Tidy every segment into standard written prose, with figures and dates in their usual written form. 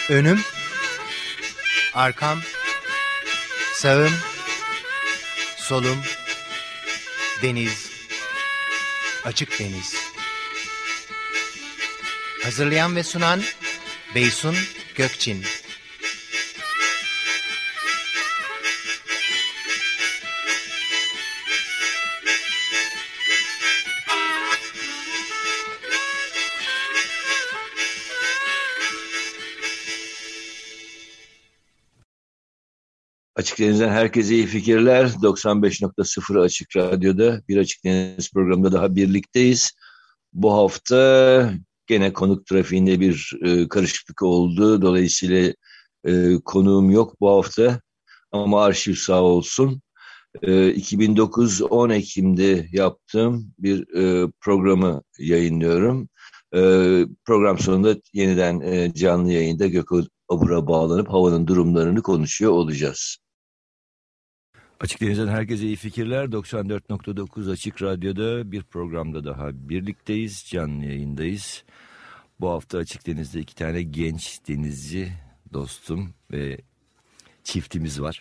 Önüm, arkam, sağım, solum, deniz, açık deniz. Hazırlayan ve sunan Beysun Gökçin. Açık Deniz'den herkese iyi fikirler. 95.0 Açık Radyo'da bir Açık Deniz programında daha birlikteyiz. Bu hafta gene konuk trafiğinde bir karışıklık oldu. Dolayısıyla konuğum yok bu hafta ama arşiv sağ olsun. 2009 10 Ekim'de yaptığım bir programı yayınlıyorum. Program sonunda yeniden canlı yayında Gökobur'a bağlanıp havanın durumlarını konuşuyor olacağız. Açık Deniz'den herkese iyi fikirler. 94.9 Açık Radyo'da bir programda daha birlikteyiz. Canlı yayındayız. Bu hafta Açık Deniz'de 2 tane genç denizci dostum ve çiftimiz var.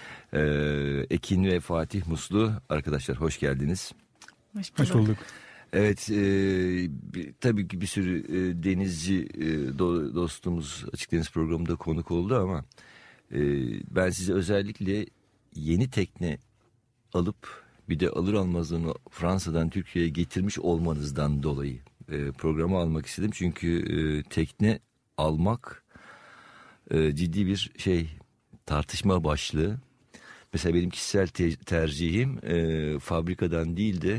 Ekin ve Fatih Muslu. Arkadaşlar hoş geldiniz. Hoş bulduk. Evet, tabii ki bir sürü denizci dostumuz Açık Deniz programında konuk oldu ama ben size özellikle yeni tekne alıp bir de alır almaz onu Fransa'dan Türkiye'ye getirmiş olmanızdan dolayı programı almak istedim. Çünkü tekne almak ciddi bir tartışma başlığı. Mesela benim kişisel tercihim fabrikadan değil de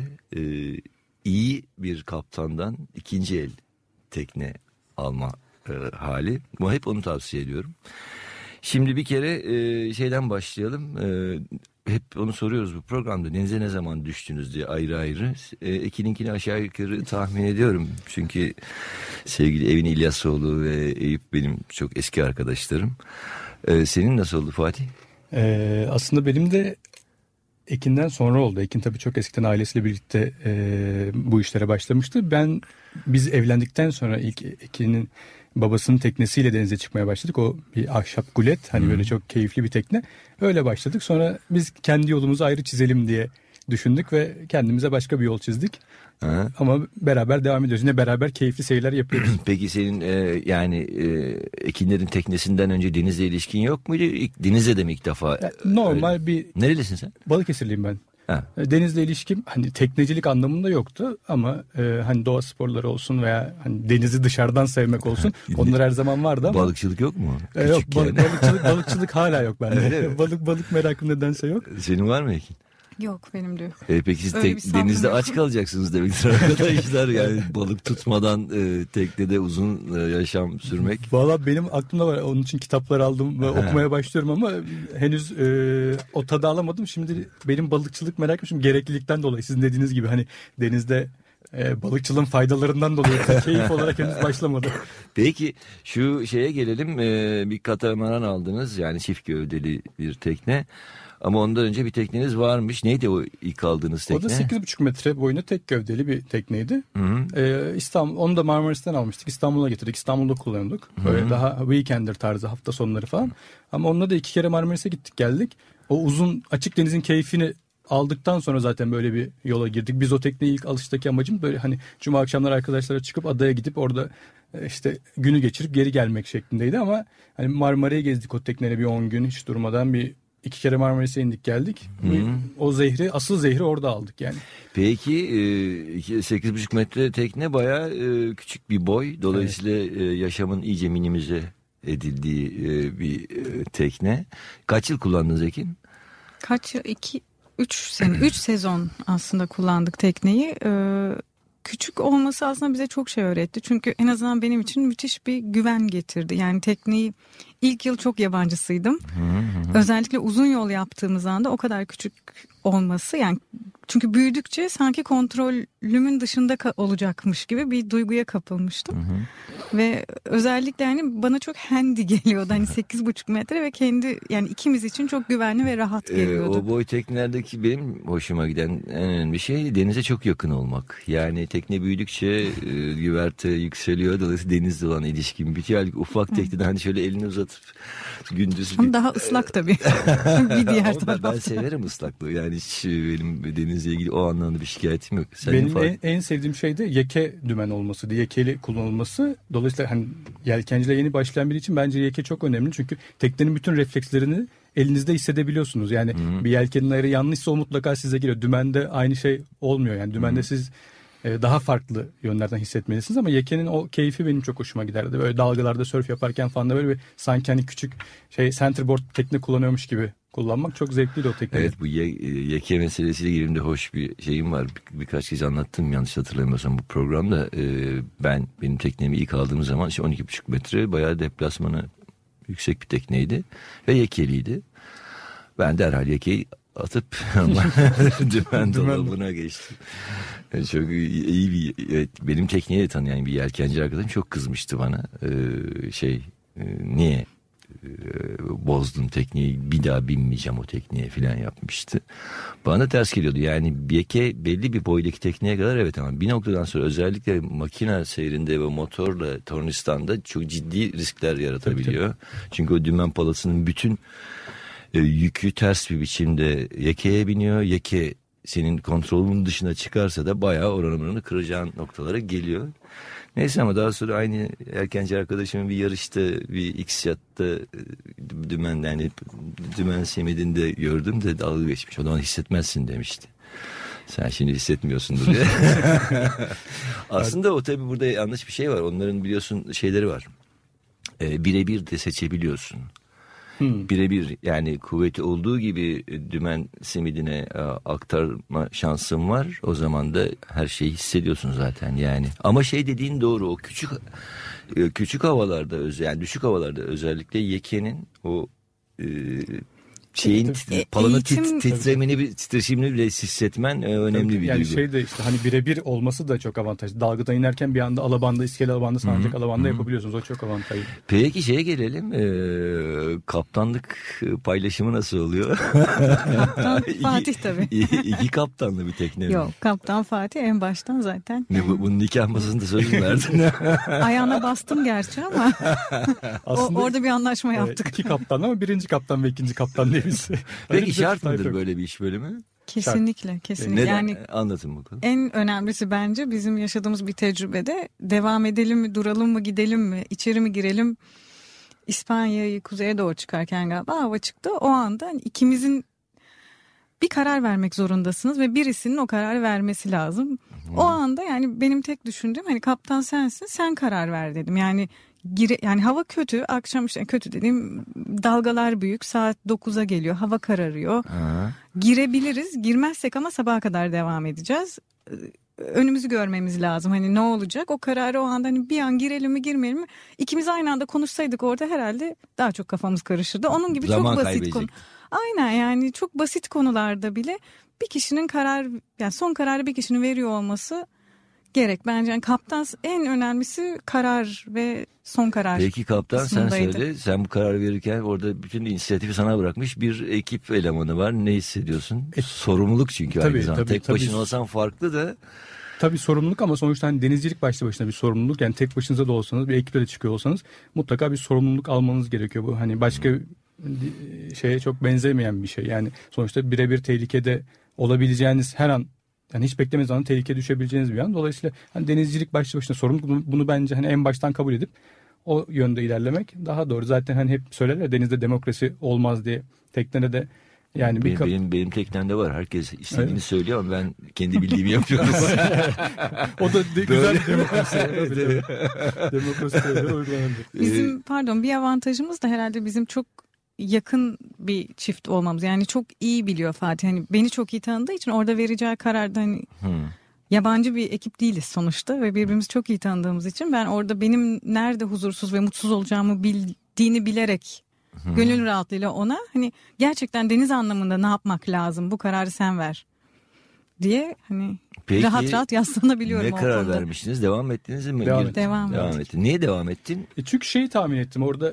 iyi bir kaptandan ikinci el tekne alma hali. Bu hep onu tavsiye ediyorum. Şimdi bir kere şeyden başlayalım. Hep onu soruyoruz bu programda. Denize ne zaman düştünüz diye ayrı ayrı. Ekin'inkini aşağı yukarı tahmin ediyorum. Çünkü sevgili Evin İlyasoğlu ve Eyüp benim çok eski arkadaşlarım. Senin nasıl oldu Fatih? Aslında benim de Ekin'den sonra oldu. Ekin tabii çok eskiden ailesiyle birlikte bu işlere başlamıştı. Biz evlendikten sonra ilk Ekin'in babasının teknesiyle denize çıkmaya başladık. O bir ahşap gulet, hani böyle çok keyifli bir tekne. Öyle başladık. Sonra biz kendi yolumuzu ayrı çizelim diye düşündük ve kendimize başka bir yol çizdik. Ha. Ama beraber devam ediyoruz. Yine beraber keyifli seyirler yapıyoruz. Peki senin Ekinlerin teknesinden önce denizle ilişkin yok muydu? Denizle de mi ilk defa? Normal bir... Nerelisin sen? Balıkesirliyim ben. Ha. Denizle ilişkim hani teknecilik anlamında yoktu ama hani doğa sporları olsun veya hani denizi dışarıdan sevmek olsun onlar her zaman vardı ama. Balıkçılık yok mu? Yok, balıkçılık hala yok bende. balık merakım nedense yok. Senin var mı Ekin? Yok, benim de yok. Peki siz denizde aç kalacaksınız demektir arkadaşlar. Yani balık tutmadan teknede uzun yaşam sürmek. Valla benim aklımda var. Onun için kitaplar aldım ve okumaya başlıyorum ama henüz o tadı alamadım. Şimdi benim balıkçılık merakım şimdi gereklilikten dolayı. Sizin dediğiniz gibi hani denizde balıkçılığın faydalarından dolayı keyif olarak henüz başlamadı. Peki şu şeye gelelim. Bir katamaran aldınız, yani çift gövdeli bir tekne. Ama ondan önce bir tekneniz varmış. Neydi o ilk aldığınız tekne? O da 8,5 metre boyunda tek gövdeli bir tekneydi. Onu da Marmaris'ten almıştık. İstanbul'a getirdik. İstanbul'da kullanıyorduk. Böyle daha weekender tarzı, hafta sonları falan. Ama onunla da 2 kere Marmaris'e gittik geldik. O uzun açık denizin keyfini aldıktan sonra zaten böyle bir yola girdik. Biz o tekneyi ilk alıştaki amacım böyle hani cuma akşamları arkadaşlara çıkıp adaya gidip orada işte günü geçirip geri gelmek şeklindeydi ama hani Marmara'yı gezdik o tekneyle bir 10 gün hiç durmadan 2 kere Marmaris'e indik geldik. O asıl zehri orada aldık yani. Peki 8,5 metre tekne bayağı küçük bir boy. Dolayısıyla yaşamın iyice minimize edildiği bir tekne. Kaç yıl kullandınız Ekin? Kaç yıl? 3 sezon aslında kullandık tekneyi. Küçük olması aslında bize çok şey öğretti. Çünkü en azından benim için müthiş bir güven getirdi. Yani tekneyi ilk yıl çok yabancısıydım. Özellikle uzun yol yaptığımız anda o kadar küçük olması, yani çünkü büyüdükçe sanki kontrolümün dışında olacakmış gibi bir duyguya kapılmıştım. Ve özellikle yani bana çok handy geliyordu. Hani 8,5 metre ve kendi yani ikimiz için çok güvenli ve rahat geliyordu. O boy teknelerdeki benim hoşuma giden en önemli şey denize çok yakın olmak. Yani tekne büyüdükçe güverte yükseliyor. Dolayısıyla denizle olan ilişkim bitiyor. Ufak tekneden hani şöyle elini uzatıp gündüz... Ama daha ıslak tabii. Bir diğer tarafta. Ben severim ıslaklığı. Yani hiç benim denizle ilgili o anlamda bir şikayetim yok. Benim en sevdiğim şey de yeke dümen olması, yekeli kullanılması. Dolayısıyla hani yelkenciliğe yeni başlayan biri için bence yeke çok önemli. Çünkü teknenin bütün reflekslerini elinizde hissedebiliyorsunuz. Yani bir yelkenin ayarı yanlışsa o mutlaka size geliyor. Dümende aynı şey olmuyor. Yani dümende siz daha farklı yönlerden hissetmelisiniz ama yekenin o keyfi benim çok hoşuma giderdi. Böyle dalgalarda sörf yaparken falan da böyle bir sanki hani küçük centerboard tekne kullanıyormuş gibi kullanmak çok zevkliydi o tekneyi. Evet, bu yeke meselesiyle ilgili de hoş bir şeyim var. Birkaç kez anlattım yanlış hatırlamıyorsam bu programda. Benim teknemi ilk aldığım zaman 12,5 metre bayağı deplasmanı yüksek bir tekneydi ve yekeliydi. Ben derhal yekeyi atıp dümen dolabına geçtim. Yani çok iyi bir benim tekneyi de tanıyan bir yelkenci arkadaşım çok kızmıştı bana. Niye bozdun tekneyi, bir daha binmeyeceğim o tekneye falan yapmıştı. Bana ters geliyordu. Yani yeke belli bir boydaki tekneye kadar evet, ama bir noktadan sonra özellikle makine seyrinde ve motorla tornistanda çok ciddi riskler yaratabiliyor. Tabii. Çünkü o dümen palasının bütün yükü ters bir biçimde yekeye biniyor. Yeke senin kontrolünün dışına çıkarsa da bayağı oranını kıracağın noktalara geliyor. Neyse, ama daha sonra aynı yelkenci arkadaşımın bir yarışta bir X-Yacht'ta dümen semidinde gördüm de dalga geçmiş. O zaman hissetmezsin demişti. Sen şimdi hissetmiyorsundur diye. Aslında o tabii burada yanlış bir şey var. Onların biliyorsun şeyleri var. Birebir de seçebiliyorsun. Birebir, yani kuvveti olduğu gibi dümen simidine aktarma şansın var. O zaman da her şeyi hissediyorsun zaten yani. Ama dediğin doğru, o küçük havalarda, yani düşük havalarda özellikle yekenin o palanın titreşimini bile hissetmen önemli bir duygu. Yani işte hani birebir olması da çok avantajlı. Dalgadan inerken bir anda alabanda, iskele alabanda, sancak alabanda yapabiliyorsunuz. O çok avantajlı. Peki gelelim. Kaptanlık paylaşımı nasıl oluyor? Kaptan Fatih tabii. İki kaptanlı bir tekne mi? Yok, Kaptan Fatih en baştan zaten. Bunun nikah masasında söz mü verdin? Ayağına bastım gerçi ama orada bir anlaşma yaptık. İki kaptan ama birinci kaptan ve ikinci kaptan diye. Peki şart mıdır böyle bir iş bölümü? Kesinlikle. Neden? Yani anlatın bakalım. En önemlisi bence bizim yaşadığımız bir tecrübede devam edelim mi, duralım mı, gidelim mi, içeri mi girelim? İspanya'yı kuzeye doğru çıkarken galiba hava çıktı. O anda ikimizin bir karar vermek zorundasınız ve birisinin o kararı vermesi lazım. O anda yani benim tek düşündüğüm hani kaptan sensin, sen karar ver dedim. Yani hava kötü, akşam kötü dediğim dalgalar büyük, saat 9'a geliyor, hava kararıyor. Girebiliriz, girmezsek ama sabaha kadar devam edeceğiz. Önümüzü görmemiz lazım, hani ne olacak, o kararı o anda hani bir an girelim mi girmeyelim mi, ikimiz aynı anda konuşsaydık orada herhalde daha çok kafamız karışırdı. Onun gibi zaman çok basit konu. Aynen, yani çok basit konularda bile bir kişinin son kararı bir kişinin veriyor olması gerek. Bence yani kaptan en önemlisi karar ve son karar. Peki kaptan kısmındaydı. Sen söyle. Sen bu karar verirken orada bütün inisiyatifi sana bırakmış bir ekip elemanı var. Ne hissediyorsun? Sorumluluk çünkü aynı zamanda. Tek başına olsan farklı da. Tabii sorumluluk, ama sonuçta hani denizcilik başlı başına bir sorumluluk. Yani tek başınıza da olsanız, bir ekiple de çıkıyor olsanız mutlaka bir sorumluluk almanız gerekiyor. Bu hani başka şeye çok benzemeyen bir şey. Yani sonuçta birebir tehlikede olabileceğiniz her an, yani hiç beklemediğiniz anda tehlikeye düşebileceğiniz bir an. Dolayısıyla hani denizcilik başlı başına sorumluluk, bunu bence hani en baştan kabul edip o yönde ilerlemek daha doğru. Zaten hani hep söylerler denizde demokrasi olmaz diye. Teknede de yani benim teknemde var. Herkes istediğini söylüyor ama ben kendi bildiğimi yapıyorum. O da güzel bir demokrasi. Demokrasi Bizim bir avantajımız da herhalde bizim çok yakın bir çift olmamız. Yani çok iyi biliyor Fatih. Hani beni çok iyi tanıdığı için orada vereceği kararda hani yabancı bir ekip değiliz sonuçta ve birbirimizi çok iyi tanıdığımız için ben orada benim nerede huzursuz ve mutsuz olacağımı bildiğini bilerek gönül rahatlığıyla ona hani gerçekten deniz anlamında ne yapmak lazım, bu kararı sen ver diye hani Peki, rahat rahat yaslanabiliyorum ne o karar konuda. vermiştiniz? Devam ettiniz mi? Devam ettin. Niye devam ettin? Çünkü şeyi tahmin ettim orada,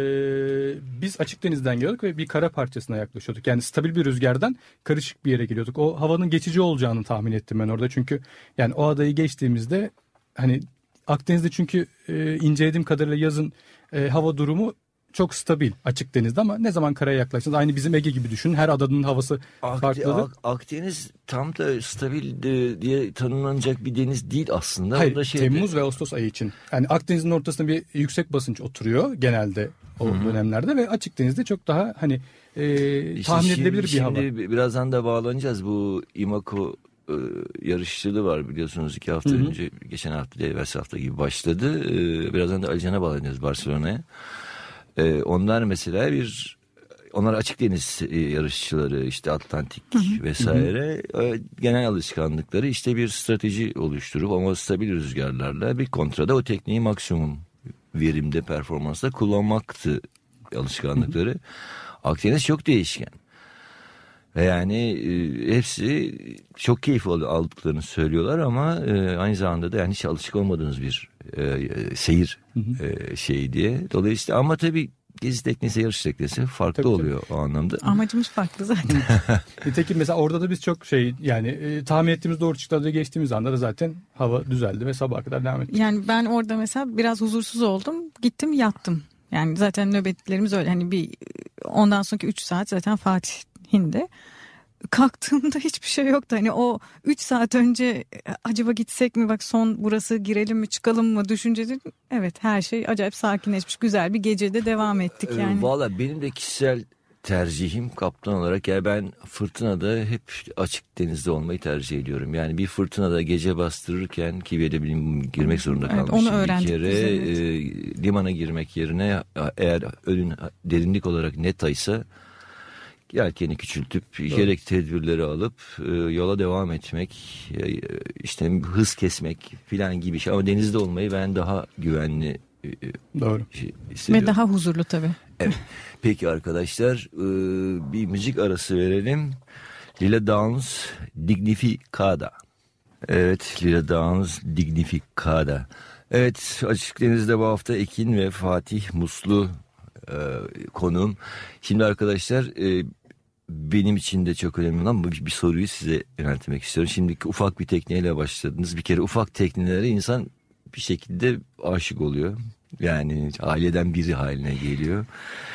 biz açık denizden geliyorduk ve bir kara parçasına yaklaşıyorduk. Yani stabil bir rüzgardan karışık bir yere geliyorduk. O havanın geçici olacağını tahmin ettim ben orada. Çünkü yani o adayı geçtiğimizde hani Akdeniz'de, çünkü incelediğim kadarıyla yazın hava durumu çok stabil açık denizde, ama ne zaman karaya yaklaştınız aynı bizim Ege gibi düşünün. Her adanın havası farklıdır. Akdeniz tam da stabil diye tanımlanacak bir deniz değil aslında. Hayır, Temmuz ve Ağustos ayı için. Yani Akdeniz'in ortasında bir yüksek basınç oturuyor genelde o dönemlerde ve açık denizde çok daha hani tahmin edilebilir bir hava. Şimdi birazdan da bağlanacağız. Bu IMACO yarışçılığı var biliyorsunuz, 2 hafta önce, geçen hafta değil, evvelsi hafta gibi başladı. Birazdan da Alican'a bağlanacağız, Barcelona'ya. Onlar mesela onlar açık deniz yarışçıları, işte Atlantik vesaire, genel alışkanlıkları işte bir strateji oluşturup ama stabil rüzgarlarla bir kontrada o tekniği maksimum verimde, performansla kullanmaktı alışkanlıkları. Akdeniz çok değişken. Ve yani hepsi çok keyif aldıklarını söylüyorlar ama aynı zamanda da yani hiç alışık olmadığınız bir seyir şeyi diye. Dolayısıyla ama tabii gezi teknesi, yarış teknesi farklı tabii oluyor o anlamda. Amacımız farklı zaten. Nitekim mesela orada da biz çok yani tahmin ettiğimiz doğru çıktığı geçtiğimiz anda da zaten hava düzeldi ve sabaha kadar devam etti. Yani ben orada mesela biraz huzursuz oldum. Gittim yattım. Yani zaten nöbetlerimiz öyle. Hani ondan sonraki 3 saat zaten Fatih'inde. Kalktığımda hiçbir şey yoktu. Hani o 3 saat önce acaba gitsek mi, bak son burası, girelim mi çıkalım mı düşünceli. Evet, her şey acayip sakinleşmiş, güzel bir gecede devam ettik yani. Valla benim de kişisel tercihim kaptan olarak, yani ben fırtınada hep açık denizde olmayı tercih ediyorum. Yani bir fırtınada gece bastırırken, ki benim girmek zorunda kalmışım bir kere, limana girmek yerine eğer önün derinlik olarak netaysa yelkeni küçültüp gerek tedbirleri alıp yola devam etmek, işte hız kesmek filan gibi şey. Ama denizde olmayı ben daha güvenli hissediyorum. Ve daha huzurlu tabii. Evet. Peki arkadaşlar, bir müzik arası verelim. Lila Downs Dignificada. Evet, Lila Downs Dignificada. Evet, Açık Deniz'de bu hafta Ekin ve Fatih Muslu konuğum. Şimdi arkadaşlar, benim için de çok önemli olan bir soruyu size yöneltmek istiyorum. Şimdi ufak bir tekneyle başladınız. Bir kere ufak teknelere insan bir şekilde aşık oluyor. Yani aileden biri haline geliyor.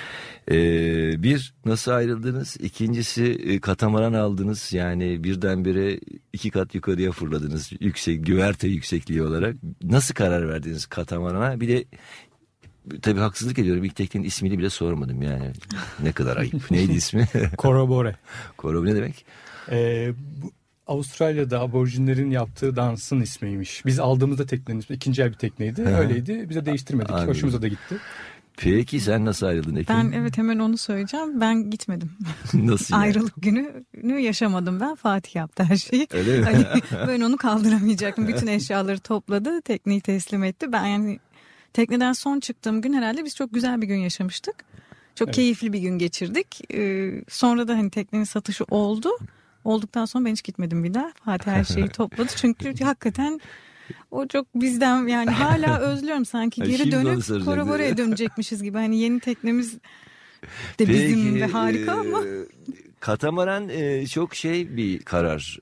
Bir, nasıl ayrıldınız? İkincisi, katamaran aldınız. Yani birdenbire 2 kat yukarıya fırladınız. Güverte yüksekliği olarak. Nasıl karar verdiniz katamarana? Bir de tabii haksızlık ediyorum, ilk teknenin ismini bile sormadım yani. Ne kadar ayıp. Neydi ismi? Corroboree. Corroboree ne demek? Bu Avustralya'da aborjinlerin yaptığı dansın ismiymiş. Biz aldığımızda teknenin ismi ikinci el bir tekneydi. Öyleydi. Bize değiştirmedik. Anladım. Hoşumuza da gitti. Peki sen nasıl ayrıldın Ekin? Ben evet hemen onu söyleyeceğim. Ben gitmedim. Nasıl yani? Ayrılık gününü yaşamadım ben. Fatih yaptı her şeyi. Öyle mi? Hani ben onu kaldıramayacaktım. Bütün eşyaları topladı. Tekneyi teslim etti. Ben yani tekneden son çıktığım gün herhalde biz çok güzel bir gün yaşamıştık. Çok keyifli bir gün geçirdik. Sonra da hani teknenin satışı oldu. Olduktan sonra ben hiç gitmedim bir daha. Fatih her şeyi topladı. Çünkü hakikaten o çok bizden, yani hala özlüyorum sanki geri dönüp Corroboree'ye dönecekmişiz gibi. Hani yeni teknemiz de bizim ve harika ama. Katamaran çok bir karar.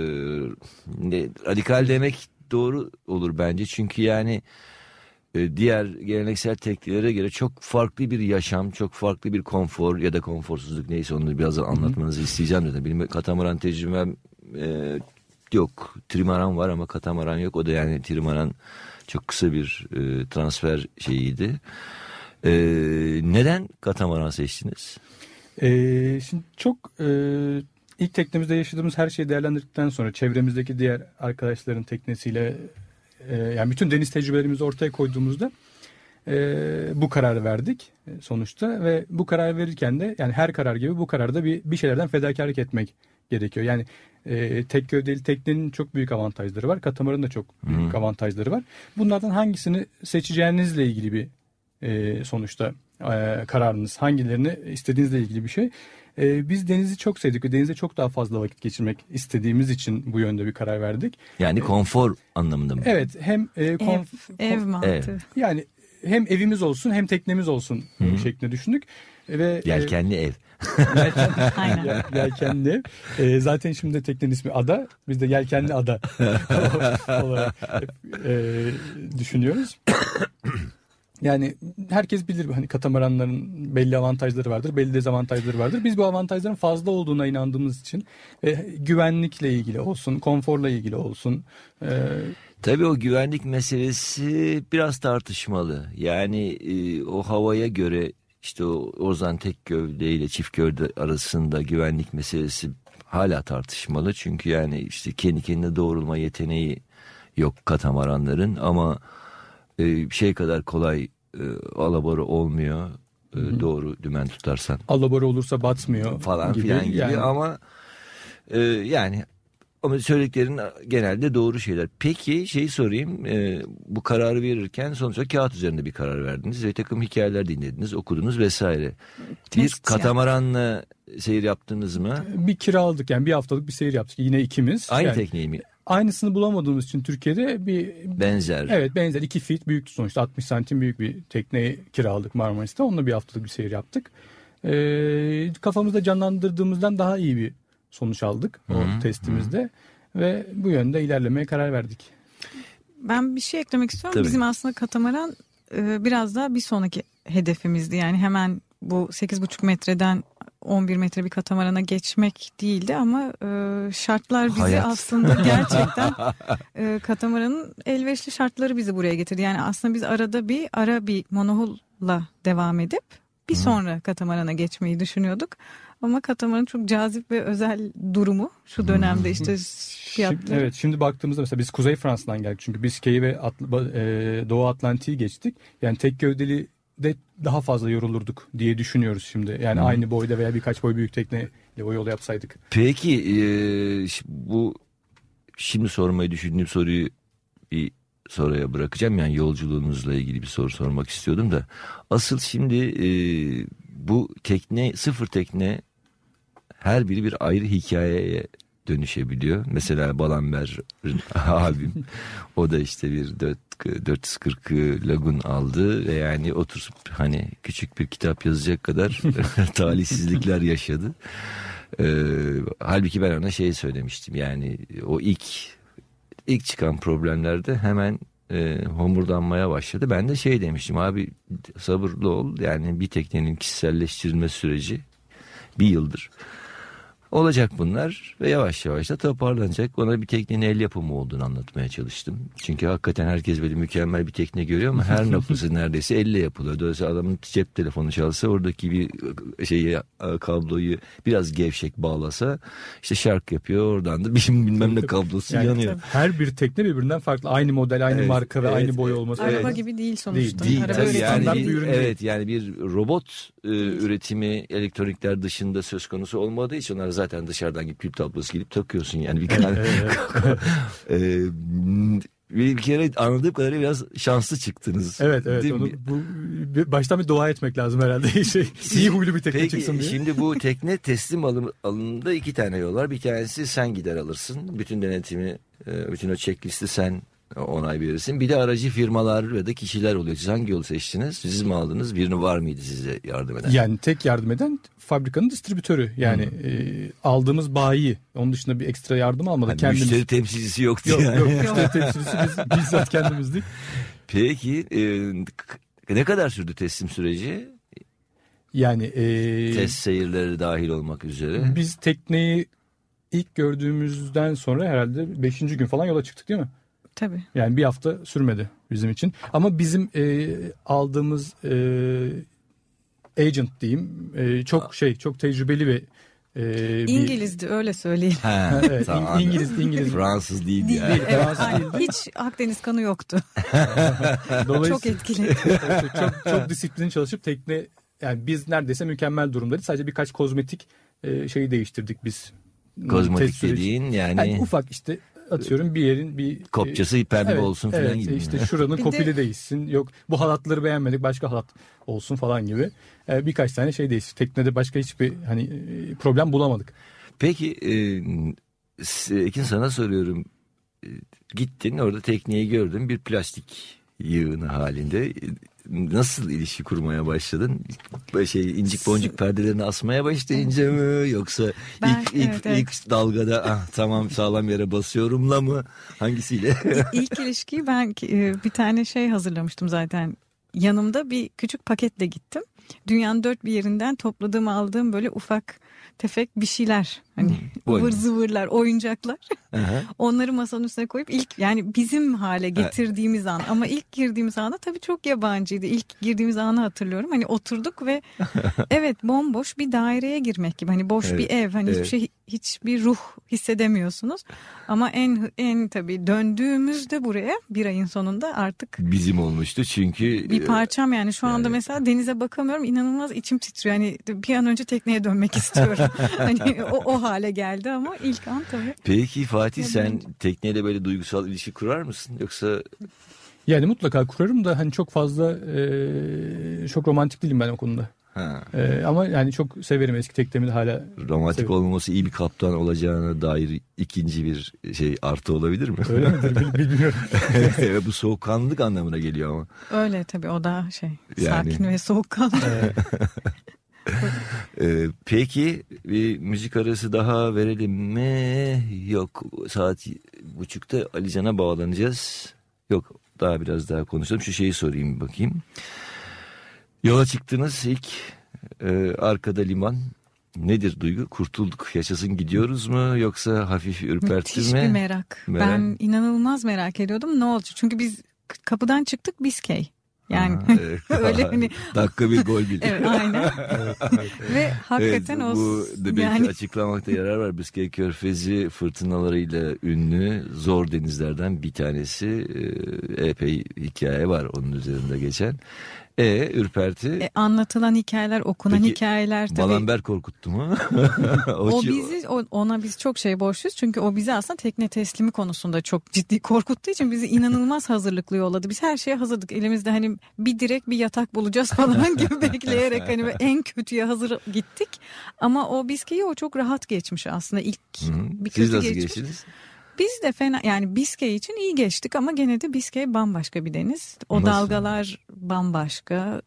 Radikal demek doğru olur bence. Çünkü yani diğer geleneksel teknelere göre çok farklı bir yaşam, çok farklı bir konfor ya da konforsuzluk, neyse onu birazdan anlatmanızı isteyeceğim dedim. Benim katamaran tecrübem yok. Trimaran var ama katamaran yok. O da yani trimaran çok kısa bir transfer şeyiydi. Neden katamaran seçtiniz? Şimdi çok ilk teknemizde yaşadığımız her şeyi değerlendirdikten sonra çevremizdeki diğer arkadaşların teknesiyle yani bütün deniz tecrübelerimizi ortaya koyduğumuzda bu kararı verdik sonuçta ve bu karar verirken de yani her karar gibi bu kararda bir şeylerden fedakarlık etmek gerekiyor. Yani tek gövdeli teknenin çok büyük avantajları var. Katamaranın da çok büyük avantajları var. Bunlardan hangisini seçeceğinizle ilgili bir sonuçta kararınız, hangilerini istediğinizle ilgili bir şey. Biz denizi çok sevdik ve denize çok daha fazla vakit geçirmek istediğimiz için bu yönde bir karar verdik. Yani konfor anlamında mı? Evet, hem ev mantığı. Evet. yani hem evimiz olsun hem teknemiz olsun şeklinde düşündük. Ve Yelkenli ev. Aynen. Yelkenli. Zaten şimdi teknenin ismi Ada. Biz de Yelkenli Ada olarak düşünüyoruz. Yani herkes bilir hani katamaranların belli avantajları vardır, belli dezavantajları vardır. Biz bu avantajların fazla olduğuna inandığımız için güvenlikle ilgili olsun, konforla ilgili olsun. Tabii o güvenlik meselesi biraz tartışmalı. Yani o havaya göre işte o Ozan tek gövde ile çift gövde arasında güvenlik meselesi hala tartışmalı. Çünkü yani işte kendi kendine doğrulma yeteneği yok katamaranların ama şey kadar kolay alabora olmuyor. Doğru dümen tutarsan. Alabora olursa batmıyor Falan gibi. filan gibi Yani. ama yani ama söylediklerin genelde doğru şeyler. Peki şeyi sorayım, bu kararı verirken sonuçta kağıt üzerinde bir karar verdiniz ve takım hikayeler dinlediniz, okudunuz vesaire. Bir Test katamaranla seyir yaptınız mı? Bir kiraladık yani bir haftalık bir seyir yaptık yine ikimiz. Aynı yani, tekneyi mi? Aynısını bulamadığımız için Türkiye'de bir Benzer. Evet benzer 2 feet büyüktü sonuçta 60 santim büyük bir tekneyi kiraladık Marmaris'te. Onunla bir haftalık bir seyir yaptık. Kafamızda canlandırdığımızdan daha iyi bir sonuç aldık o testimizde ve bu yönde ilerlemeye karar verdik. Ben bir şey eklemek istiyorum. Tabii. Bizim aslında katamaran biraz daha bir sonraki hedefimizdi. Yani hemen bu 8,5 metreden 11 metre bir katamarana geçmek değildi ama şartlar bizi Hayat. aslında gerçekten katamaranın elverişli şartları bizi buraya getirdi. Yani aslında biz ara bir monohulla devam edip bir sonra katamarana geçmeyi düşünüyorduk. Ama katamaranın çok cazip ve özel durumu şu dönemde işte fiyatları. Şimdi baktığımızda mesela biz Kuzey Fransa'dan geldik. Çünkü biz Key'i ve Doğu Atlantik'i geçtik. Yani tek gövdeli de daha fazla yorulurduk diye düşünüyoruz şimdi. Yani aynı boyda veya birkaç boy büyük tekneyle o yolu yapsaydık. Peki bu şimdi sormayı düşündüğüm soruyu bir soruya bırakacağım. Yani yolculuğunuzla ilgili bir soru sormak istiyordum da. Asıl şimdi bu tekne, sıfır tekne her biri bir ayrı hikayeye dönüşebiliyor. Mesela Balamber abim o da işte bir 440 Lagoon aldı ve yani oturup hani küçük bir kitap yazacak kadar talihsizlikler yaşadı. Halbuki ben ona şey söylemiştim yani o ilk çıkan problemlerde hemen homurdanmaya başladı. Ben de şey demiştim abi sabırlı ol yani bir teknenin kişiselleştirilme süreci 1 yıldır. Olacak bunlar ve yavaş yavaş da toparlanacak. Ona bir teknenin el yapımı olduğunu anlatmaya çalıştım. Çünkü hakikaten herkes böyle mükemmel bir tekne görüyor ama her noktası neredeyse elle yapılıyor. Dolayısıyla adamın cep telefonu çalsa oradaki bir kabloyu biraz gevşek bağlasa işte şark yapıyor oradan da bilmem ne kablosu Yani yanıyor. her bir tekne birbirinden farklı. Aynı model, aynı marka ve aynı boy olması. Araba gibi değil sonuçta. Değil, Araba tabii üretimi yani değil. bir ürün evet yani bir robot üretimi elektronikler dışında söz konusu olmadığı için onlara zaten dışarıdan gibi pil tablosu gelip takıyorsun yani bir tane. Bir kere anladığım kadarıyla biraz şanslı çıktınız. Evet Değil onu mi? baştan bir dua etmek lazım herhalde. İyi huylu bir tekne çıksın Peki diye. şimdi bu tekne teslim alımında 2 tane yol var. Bir tanesi sen gider alırsın. Bütün denetimi, bütün o checklisti sen onay verirsin. Bir de aracı firmalar ve de kişiler oluyor. Siz hangi yolu seçtiniz? Siz mi aldınız? Birini var mıydı size yardım eden? Yani tek yardım eden fabrikanın distribütörü. Yani aldığımız bayi. Onun dışında bir ekstra yardım almadık. Hani Kendimiz. müşteri temsilcisi yoktu Yok yani. yok müşteri temsilcisi biz bizzat kendimizdik. Peki ne kadar sürdü teslim süreci? Yani Test seyirleri dahil olmak üzere. biz tekneyi ilk gördüğümüzden sonra herhalde 5. gün falan yola çıktık değil mi? Tabii. Yani bir hafta sürmedi bizim için. Ama bizim aldığımız agent diyeyim çok tecrübeli ve İngilizdi öyle söyleyeyim. Ha, Evet, tamam. İngiliz. Fransız değildi Değil. yani. Evet, Fransız aynen. değildi. Hiç Akdeniz kanı yoktu. Dolayısıyla Çok etkili. çok disiplinli çalışıp tekne yani biz neredeyse mükemmel durumdayız. Sadece birkaç kozmetik şeyi değiştirdik biz. Kozmetik Test süreci. dediğin Yani yani ufak işte atıyorum bir yerin bir kopçası pembe olsun falan gibi. İşte şuranın kopili değişsin. Yok bu halatları beğenmedik başka halat olsun falan gibi. Birkaç tane şey değişti. Teknede başka hiçbir hani problem bulamadık. Peki Ekin sana soruyorum. Gittin orada tekneyi gördün, bir plastik yığını halinde. Nasıl ilişki kurmaya başladın? İncik boncuk perdelerini asmaya başlayınca mı, yoksa ilk dalgada tamam sağlam yere basıyorumla mı, hangisiyle? İlk ilişkiyi ben bir tane şey hazırlamıştım zaten. Yanımda bir küçük paketle gittim. Dünyanın dört bir yerinden topladığım, aldığım böyle ufak tefek bir şeyler, hani ıvır zıvırlar, oyuncaklar. Onları masanın üstüne koyup yani bizim hale getirdiğimiz an, ama ilk girdiğimiz anda tabii çok yabancıydı. İlk girdiğimiz anı hatırlıyorum. Hani oturduk ve evet, bomboş bir daireye girmek gibi. Hani boş bir ev. Hani hiçbir şey, hiçbir ruh hissedemiyorsunuz. Ama en tabii döndüğümüzde buraya bir ayın sonunda artık bizim olmuştu çünkü bir parçam yani. Şu anda mesela denize bakamıyorum, inanılmaz içim titriyor. Hani bir an önce tekneye dönmek istiyorum. Hani o hale geldi ama ilk an tabii. Peki Fatih, sen tekneyle böyle duygusal ilişki kurar mısın, yoksa? Yani mutlaka kurarım da hani çok fazla çok romantik değilim ben o konuda. Ama yani çok severim, eski teknemi de hala romantik severim. olmaması iyi bir kaptan olacağına dair ikinci bir artı olabilir mi? Öyle midir bilmiyorum. Bu soğukkanlılık anlamına geliyor ama. Öyle tabii, o da yani sakin ve soğukkanlı. Peki bir müzik arası daha verelim mi? Yok, saat 3:30'da Alican'a bağlanacağız. Yok, biraz daha konuşalım. Şu şeyi sorayım bakayım. Yola çıktınız ilk, arkada liman. Nedir duygu? Kurtulduk, yaşasın gidiyoruz mu, yoksa hafif ürpertti mi? Müthiş bir merak. Ben inanılmaz merak ediyordum ne olacak. Çünkü biz kapıdan çıktık Biskay. Yani öyle hani dakika bir gol bile. Evet, aynen. Ve hakikaten bu belki açıklamakta yarar var. Biskay Körfezi fırtınalarıyla ünlü zor denizlerden bir tanesi. Epey hikaye var onun üzerinde geçen. Ürperti. Anlatılan hikayeler, okunan hikayeler tabii. Balamber korkuttu mu? Ona biz çok borçluyuz. Çünkü o bizi aslında tekne teslimi konusunda çok ciddi korkuttuğu için bizi inanılmaz hazırlıklı yolladı. Biz her şeye hazırdık. Elimizde hani bir direk, bir yatak bulacağız falan gibi bekleyerek hani en kötüye hazır gittik. Ama o Biskay'ı çok rahat geçmiş aslında. İlk bir kötü Siz nasıl geçmiş. geçtiniz? Biz de fena, yani Biskay için iyi geçtik ama gene de Biskay bambaşka bir deniz. O dalgalar bambaşka.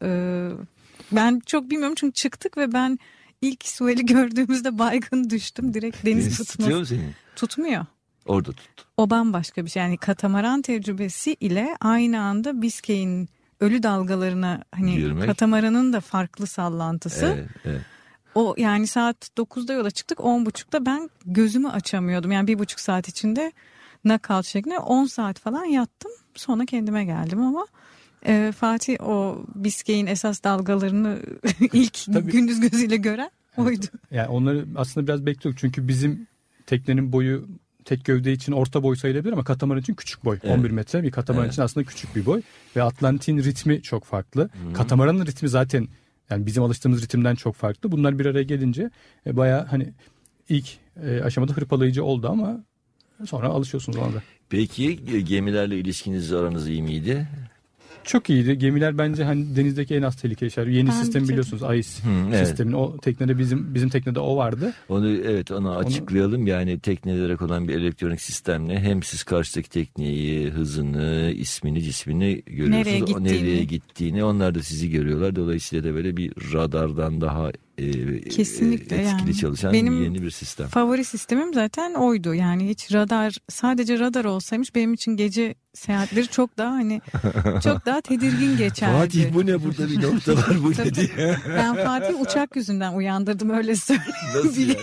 Ben çok bilmiyorum çünkü çıktık ve ben ilk Suel'i gördüğümüzde baygın düştüm. Direkt deniz tutuyor mu seni? Tutmuyor. Orada tuttu. O bambaşka bir şey. Yani katamaran tecrübesi ile aynı anda Biskay'in ölü dalgalarına hani girmek. Katamaranın da farklı sallantısı. Evet. O yani saat 9'da yola çıktık, 10.30'da ben gözümü açamıyordum. Yani 1,5 saat içinde knockout şeklinde 10 saat falan yattım. Sonra kendime geldim ama Fatih o Biskay'in esas dalgalarını ilk gündüz gözüyle gören oydu. Yani onları aslında biraz bekliyorduk çünkü bizim teknenin boyu tek gövde için orta boy sayılabilir ama katamaran için küçük boy. Evet. 11 metre bir katamaran için aslında küçük bir boy. Ve Atlantik'in ritmi çok farklı. Katamaranın ritmi zaten yani bizim alıştığımız ritimden çok farklı. Bunlar bir araya gelince bayağı hani ilk aşamada hırpalayıcı oldu ama sonra alışıyorsunuz ona da. Peki gemilerle ilişkiniz, aranız iyi miydi? Çok iyiydi. Gemiler bence hani denizdeki en az tehlikeli şeyler. Yeni sistemi biliyorsunuz, AIS sistemin. O teknede bizim teknede o vardı. Onu açıklayalım. Yani teknelere konan bir elektronik sistemle hem siz karşıdaki tekneyi, hızını, ismini, cismini görüyorsunuz. Nereye gittiğini. Onlar da sizi görüyorlar. Dolayısıyla da böyle bir radardan daha kesinlikle etkili çalışan benim yeni bir sistem. Favori sistemim zaten oydu. Yani hiç sadece radar olsaymış benim için gece seyahatleri çok daha tedirgin geçerdi. Fatih bu ne, burada bir nokta var bu ne diye. Ben Fatih uçak yüzünden uyandırdım, öyle söyleyeyim. Nasıl ya?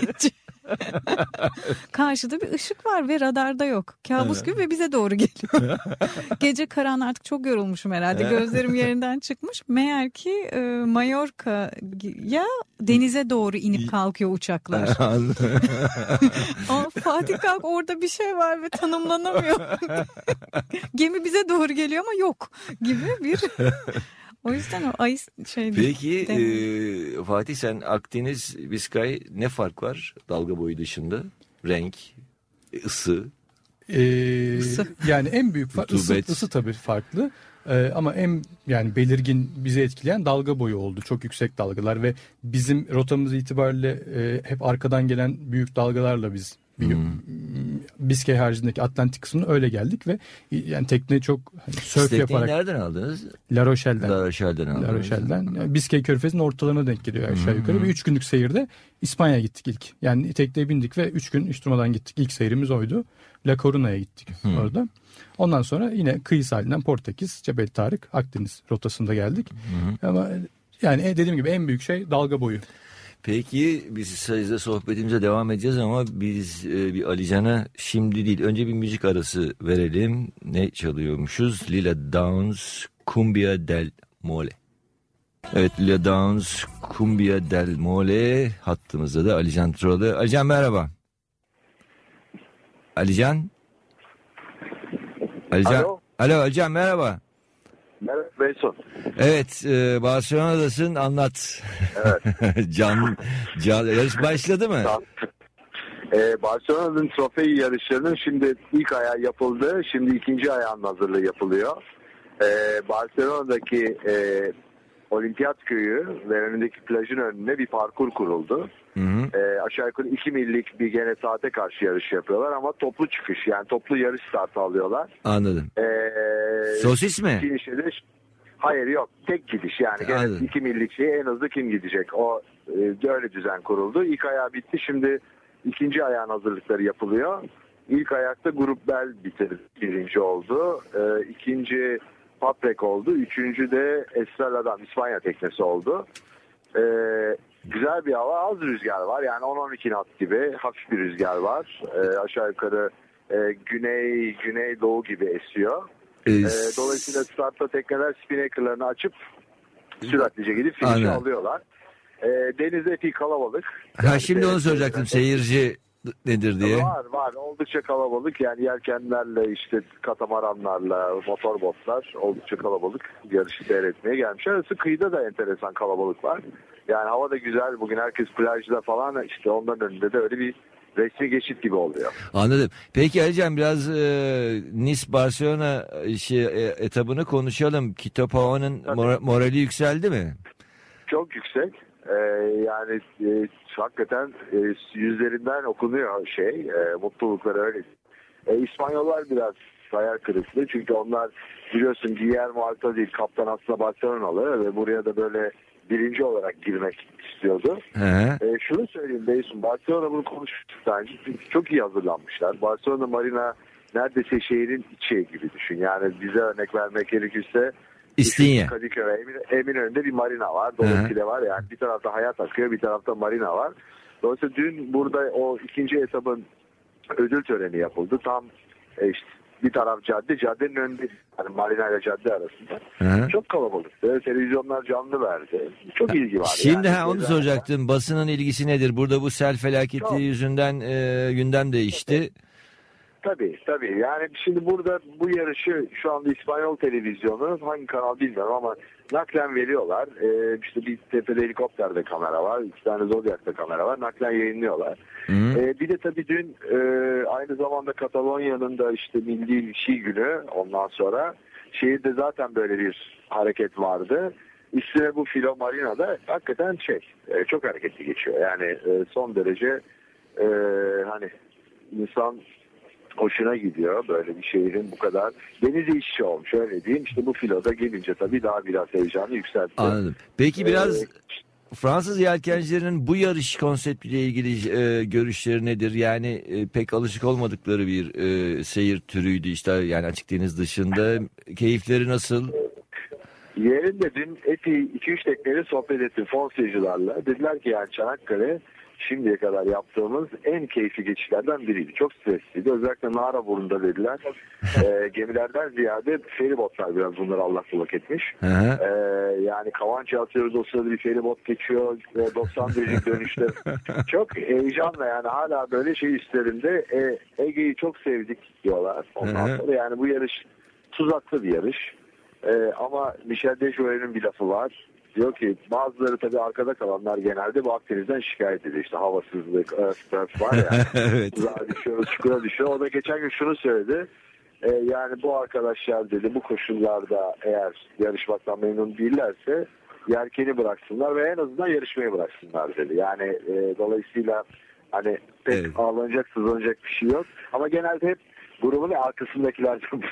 Karşıda bir ışık var ve radarda yok. Kabus gibi ve bize doğru geliyor. Gece karanlık, artık çok yorulmuşum herhalde. Gözlerim yerinden çıkmış. Meğer ki Mallorca'ya denize doğru inip kalkıyor uçaklar. Ama Fatih kalk, orada bir şey var ve tanımlanamıyor. Gemi bize doğru geliyor ama yok gibi bir... O yüzden o ayı şeydi. Peki Fatih, sen Akdeniz, Biskay, ne fark var dalga boyu dışında? Renk, ısı? Yani en büyük ısı tabii farklı. Ama en yani belirgin bizi etkileyen dalga boyu oldu. Çok yüksek dalgalar ve bizim rotamız itibariyle hep arkadan gelen büyük dalgalarla biz Biskay haricindeki Atlantik kısmına öyle geldik ve yani tekne çok sörf yaparak. nereden aldınız? La Rochelle'den. La Rochelle'den. Yani Biskay Körfezi'nin ortalarına denk geliyor aşağı yukarı. Ve 3 günlük seyirde İspanya'ya gittik ilk. Yani tekneye bindik ve 3 gün hiç durmadan gittik. İlk seyrimiz oydu. La Coruna'ya gittik orada. Ondan sonra yine kıyı sahilinden Portekiz, Cebel Tarık, Akdeniz rotasında geldik. Ama yani dediğim gibi en büyük şey dalga boyu. Peki biz sayıda sohbetimize devam edeceğiz ama biz bir Alican'a şimdi değil önce bir müzik arası verelim. Ne çalıyormuşuz? Lila Downs, Cumbia del Mole. Evet, Lila Downs, Cumbia del Mole. Hattımızda da Alican Turalı. Alican merhaba. Alican. Alo Alican merhaba. Merhaba Beyson. Evet, Barcelona'dasın, anlat. Evet. Yarış başladı mı? Barcelona'nın trofei yarışlarının şimdi ilk ayağı yapıldı. Şimdi ikinci ayağının hazırlığı yapılıyor. Barcelona'daki Olimpiyat Köyü ve önündeki plajın önüne bir parkur kuruldu. Aşağı yukarı 2 millik bir gene saate karşı yarış yapıyorlar ama toplu çıkış, yani toplu yarış startı alıyorlar. Anladım. Sosis mi? Hayır yok, tek gidiş yani gene 2 millik şey, en hızlı kim gidecek, o öyle düzen kuruldu. İlk ayağı bitti, şimdi ikinci ayağın hazırlıkları yapılıyor. İlk ayakta Grup Bel bitirdi, birinci oldu. İkinci Paprek oldu. Üçüncü de Estrela'dan İspanya teknesi oldu. Güzel bir hava, az rüzgar var. Yani 10-12 knot gibi hafif bir rüzgar var. Aşağı yukarı güney doğu gibi esiyor. Dolayısıyla startta tekneler spinnakerlarını açıp süratlice gidip finish'i alıyorlar. Deniz epey kalabalık. Yani şimdi onu soracaktım, seyirci nedir diye. Var oldukça kalabalık, yani yelkenlerle işte katamaranlarla motorbotlar oldukça kalabalık yarışı seyretmeye gelmişler. Arası kıyıda da enteresan kalabalık var. Yani hava da güzel bugün, herkes plajda falan, işte onların önünde de öyle bir resmi geçit gibi oluyor. Anladım. Peki Alican, biraz Nice Barcelona etabını konuşalım. Kitapao'nun morali yükseldi mi? Çok yüksek. Yani hakikaten yüzlerinden okunuyor mutlulukları öyle. İspanyollar biraz hayal kırıklığı, çünkü onlar biliyorsun Guillermo Alta değil, kaptan aslında Barcelona'lı ve buraya da böyle birinci olarak girmek istiyordu. Şunu söyleyeyim Beysun, Barcelona bunu konuşmuşlar. Çok iyi hazırlanmışlar. Barcelona Marina neredeyse şehrin içi gibi düşün. Yani bize örnek vermek gerekirse İstinye, Kadıköy, Eminönü'nde bir marina var. Dolayısıyla var yani, bir tarafta hayat akıyor, bir tarafta marina var. Dolayısıyla dün burada o ikinci etabın ödül töreni yapıldı. Tam işte bir taraf caddenin önünde, yani marina ile cadde arasında. Çok kalabalıktı. Televizyonlar canlı verdi. Çok ilgi var. Şimdi yani. Onu soracaktım. Basının ilgisi nedir? Burada bu sel felaketi yüzünden gündem değişti. Tabii. Yani şimdi burada bu yarışı şu anda İspanyol televizyonu, hangi kanal bilmiyorum ama naklen veriyorlar. İşte bir tepede helikopterde kamera var. 2 tane Zodiac'ta kamera var. Naklen yayınlıyorlar. Bir de tabii dün aynı zamanda Katalonya'nın da işte milli Şii günü, ondan sonra şehirde zaten böyle bir hareket vardı. Üstüne bu Filo Marina'da hakikaten çok hareketli geçiyor. Yani son derece hani insan hoşuna gidiyor böyle bir şehrin bu kadar denize işçi olmuş, öyle diyeyim. İşte bu filoda gelince tabii daha biraz heyecanı yükseltti. Anladım. Peki biraz Fransız yelkencilerin bu yarış konseptiyle ilgili görüşleri nedir? Yani pek alışık olmadıkları bir seyir türüydü işte, yani açık deniz dışında. Keyifleri nasıl? Yerinde dün epey 2-3 tekneyle sohbet ettim fonsiyacılarla. Dediler ki yani Çanakkale şimdiye kadar yaptığımız en keyifli geçişlerden biriydi. Çok stresliydi. Özellikle Naraburnu'nda dediler. Gemilerden ziyade feribotlar biraz bunları allak bullak etmiş. Yani Kavanç'a atıyoruz, o sırada bir feribot geçiyor. 90 derece dönüşte. Çok heyecanla, yani hala böyle üstlerinde Ege'yi çok sevdik diyorlar. Ondan sonra yani bu yarış tuzaklı bir yarış. Ama Michel Dejoier'in bir lafı var. Diyor ki bazıları tabii arkada kalanlar genelde bu Akdeniz'den şikayet ediyor. İşte havasızlık, örf var ya. Evet. Uzağa düşüyor, çukura düşüyor. O da geçen gün şunu söyledi. Yani bu arkadaşlar dedi bu koşullarda eğer yarışmaktan memnun değillerse yelkeni bıraksınlar ve en azından yarışmayı bıraksınlar dedi. Yani dolayısıyla hani pek evet. ağlanacak, sızlanacak bir şey yok. Ama genelde hep grubun arkasındakilerden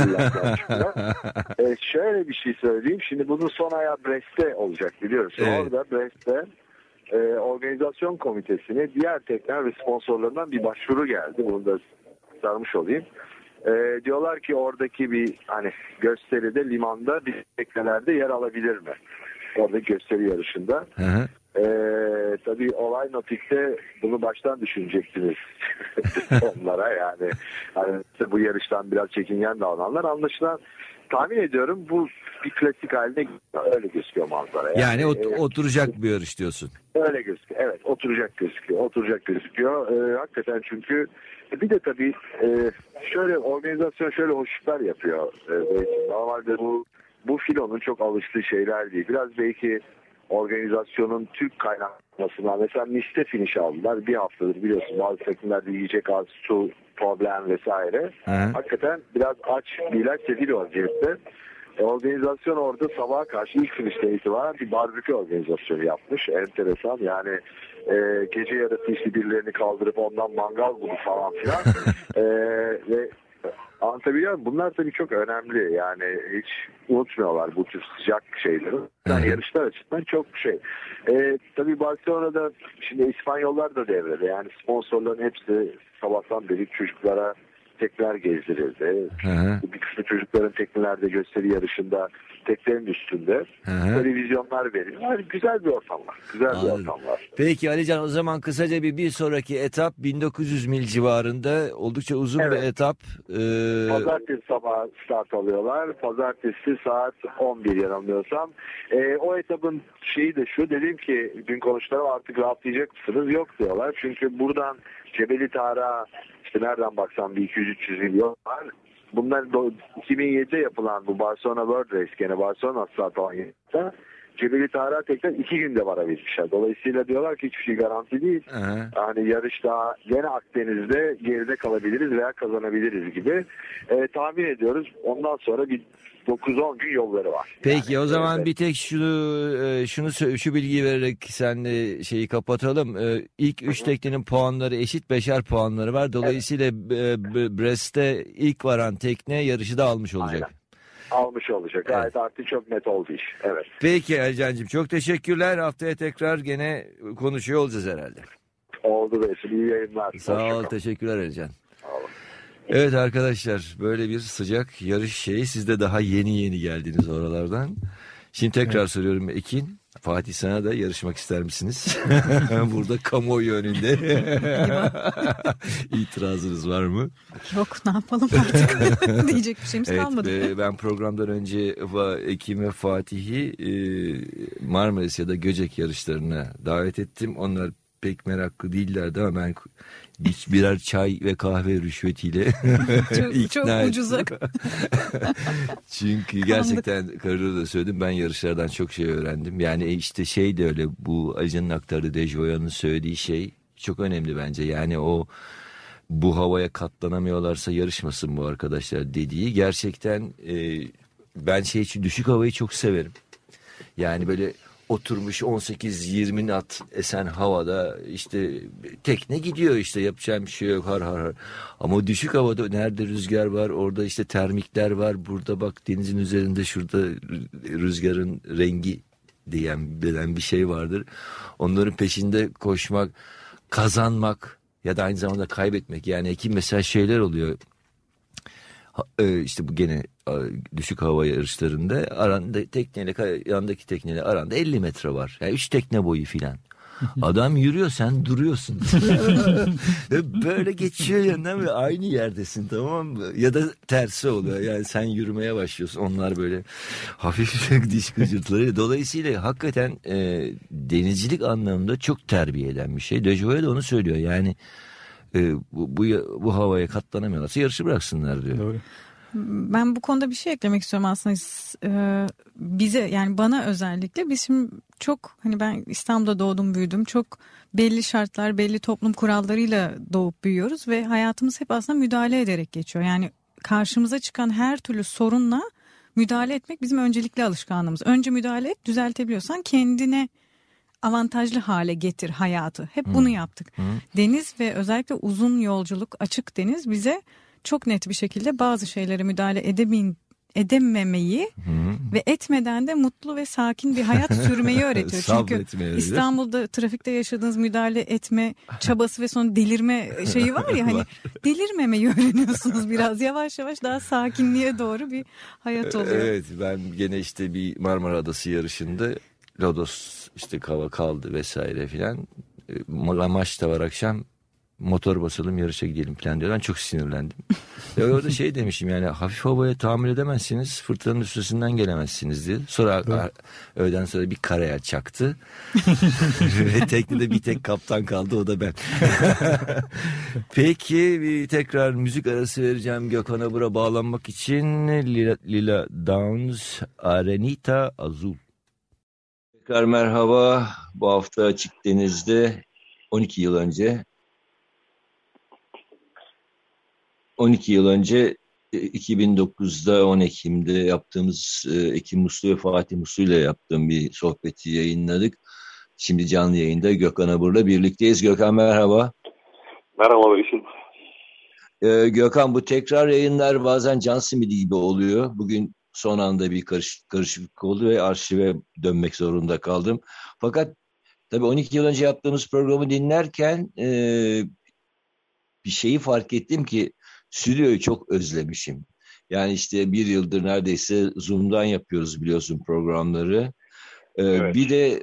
şöyle bir şey söyleyeyim. Şimdi bunun son ayağı Brest'te olacak biliyorsun. Evet. Orada Brest'te organizasyon komitesine diğer tekneler ve sponsorlarından bir başvuru geldi. Bunu da sarmış olayım. Diyorlar ki oradaki bir hani gösteride limanda bir teknelerde yer alabilir mi? Orada gösteri yarışında. Hı hı. Tabii olay notikte bunu baştan düşünecektiniz onlara yani. Hani bu yarıştan biraz çekingen davrananlar anlaşılan tahmin ediyorum bu bir klasik haline öyle gözüküyor manzara. Yani oturacak bir yarış diyorsun. Öyle gözüküyor. Evet oturacak gözüküyor. Hakikaten çünkü bir de tabii şöyle organizasyon şöyle hoşluklar yapıyor. Normalde bu filonun çok alıştığı şeyler değil. Biraz belki organizasyonun Türk kaynaklarından mesela Nice'te finish aldılar. Bir haftadır biliyorsun bazı takımlarda yiyecek az, su problem vesaire. Hı. Hakikaten biraz aç bir ilaç sedili vaziyette. Organizasyon orada sabaha karşı ilk finişten itibaren bir barbekü organizasyonu yapmış. Enteresan yani gece yarısı işte birilerini kaldırıp ondan mangal bunu falan filan. Ve anlatabiliyor muyum? Bunlar tabii çok önemli. Yani hiç unutmuyorlar bu tür sıcak şeyleri. Yani yarışlar açısından çok şey. Tabii Barcelona'da şimdi İspanyollar da devrede. Yani sponsorların hepsi sabahtan beri çocuklara tekneler gezdirildi. Bir kısmı çocukların teknelerde gösteri yarışında teknenin üstünde televizyonlar veriyor. Yani güzel bir ortam var. Bir ortam var. Peki Alican o zaman kısaca bir sonraki etap 1900 mil civarında oldukça uzun bir etap. Pazartesi sabahı start alıyorlar. Pazartesi saat 11 yanılmıyorsam. O etapın şeyi de şu dedim ki dün konuştular artık rahatlayacak mısınız? Yok diyorlar. Çünkü buradan Cebeli Tarık'a işte nereden baksan bir 200-300 milyon var. Bunlar 2007'de yapılan bu Barcelona World Race gene Barcelona saat 17'de Cebeli Tarık'a tekrar 2 günde varabilmişler. Dolayısıyla diyorlar ki hiçbir şey garanti değil. Yani yarış daha gene Akdeniz'de geride kalabiliriz veya kazanabiliriz gibi tahmin ediyoruz. Ondan sonra bir 9-10 gün yolları var. Peki yani, o zaman bir tek şu bilgiyi vererek senle şeyi kapatalım. İlk 3 teknenin puanları eşit 5'er puanları var. Dolayısıyla Brest'te ilk varan tekne yarışı da almış olacak. Aynen. Almış olacak. Gayet artık çok net oldu iş. Evet. Peki Ercan'cığım çok teşekkürler. Haftaya tekrar gene konuşuyor olacağız herhalde. Oldu Besim. İyi yayınlar. Sağ ol. Teşekkürler Ercan. Evet arkadaşlar böyle bir sıcak yarış şeyi. Siz de daha yeni geldiniz oralardan. Şimdi tekrar soruyorum Ekin. Fatih sana da yarışmak ister misiniz? Burada kamuoyu önünde. İtirazınız var mı? Yok ne yapalım artık diyecek bir şeyimiz kalmadı. Ben programdan önce Ekin ve Fatih'i Marmaris ya da Göcek yarışlarına davet ettim. Onlar pek meraklı değillerdi ama ben birer çay ve kahve rüşvetiyle çok ucuza. Çünkü gerçekten kararı da söyledim, ben yarışlardan çok şey öğrendim. Yani işte şey de öyle, bu Alican'ın aktardığı, Dejoya'nın söylediği şey çok önemli bence. Yani bu havaya katlanamıyorlarsa yarışmasın bu arkadaşlar dediği gerçekten ben düşük havayı çok severim. Yani böyle oturmuş 18-20 knot esen havada işte tekne gidiyor, işte yapacağım bir şey yok, har. Ama düşük havada nerede rüzgar var, orada işte termikler var, burada bak denizin üzerinde şurada rüzgarın rengi denen bir şey vardır. Onların peşinde koşmak, kazanmak ya da aynı zamanda kaybetmek. Yani Ekim mesela şeyler oluyor. İşte bu gene düşük hava yarışlarında aranda tekneyle yandaki tekneyle aranda 50 metre var. Yani 3 tekne boyu filan. Adam yürüyor, sen duruyorsun. Böyle geçiyor yanından ve aynı yerdesin, tamam mı? Ya da tersi oluyor. Yani sen yürümeye başlıyorsun. Onlar böyle hafif diş gıcırtıları. Dolayısıyla hakikaten denizcilik anlamında çok terbiye eden bir şey. Dejoya da onu söylüyor. Yani bu havaya katlanamıyorlarsa yarışı bıraksınlar diyor. Doğru. Ben bu konuda bir şey eklemek istiyorum aslında. Bize, yani bana özellikle, biz şimdi çok, hani ben İstanbul'da doğdum büyüdüm, çok belli şartlar, belli toplum kurallarıyla doğup büyüyoruz ve hayatımız hep aslında müdahale ederek geçiyor. Yani karşımıza çıkan her türlü sorunla müdahale etmek bizim öncelikli alışkanlığımız. Önce müdahale et, düzeltebiliyorsan kendine avantajlı hale getir hayatı. Hep bunu yaptık. Deniz ve özellikle uzun yolculuk, açık deniz bize çok net bir şekilde bazı şeylere müdahale edememeyi ve etmeden de mutlu ve sakin bir hayat sürmeyi öğretiyor. Çünkü İstanbul'da trafikte yaşadığınız müdahale etme çabası ve sonra delirme şeyi var ya, hani delirmemeyi öğreniyorsunuz biraz. Yavaş yavaş daha sakinliğe doğru bir hayat oluyor. Evet, ben gene işte bir Marmara Adası yarışında lodos işte kaldı vesaire filan. Maç da var akşam, motor basalım yarışa gidelim falan diyor. Ben çok sinirlendim. Ve orada şey demişim, yani hafif havaya tahammül edemezsiniz, fırtınanın üstesinden gelemezsiniz diye. Sonra öğleden sonra bir karayel çaktı. Ve teknede bir tek kaptan kaldı, o da ben. Peki bir tekrar müzik arası vereceğim Gökhan Abur'a bağlanmak için. Lila Downs, Arenita Azul. Tekrar merhaba. Bu hafta Açık Deniz'de 12 yıl önce 2009'da 10 Ekim'de yaptığımız Ekim Muslu ve Fatih Muslu ile yaptığım bir sohbeti yayınladık. Şimdi canlı yayında Gökhan Abur'la birlikteyiz. Gökhan merhaba. Merhaba Besim. Gökhan, bu tekrar yayınlar bazen can simidi gibi oluyor. Bugün son anda bir karışıklık oldu ve arşive dönmek zorunda kaldım. Fakat tabii 12 yıl önce yaptığımız programı dinlerken bir şeyi fark ettim ki stüdyoyu çok özlemişim. Yani işte bir yıldır neredeyse Zoom'dan yapıyoruz biliyorsun programları. Evet. Bir de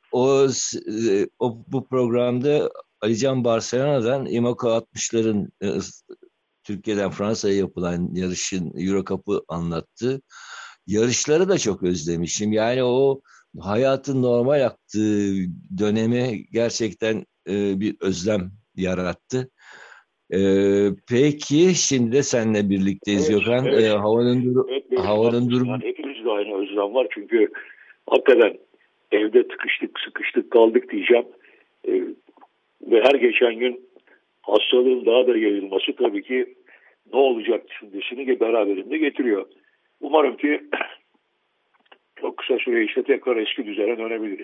bu programda Alican Barcelona'dan IMOCA 60'ların Türkiye'den Fransa'ya yapılan yarışın Euro Cup'ı anlattı. Yarışları da çok özlemişim. Yani o hayatın normal aktığı döneme gerçekten bir özlem yarattı. Peki şimdi de seninle birlikteyiz Gökhan. Evet. Havanın durumu. Yani hepimizde aynı özlem var çünkü hakikaten evde sıkıştık kaldık diyeceğim. Ve her geçen gün hastalığın daha da yayılması tabii ki ne olacak düşüncesini beraberinde getiriyor. Umarım ki çok kısa süre işte tekrar eski düzene dönebiliriz.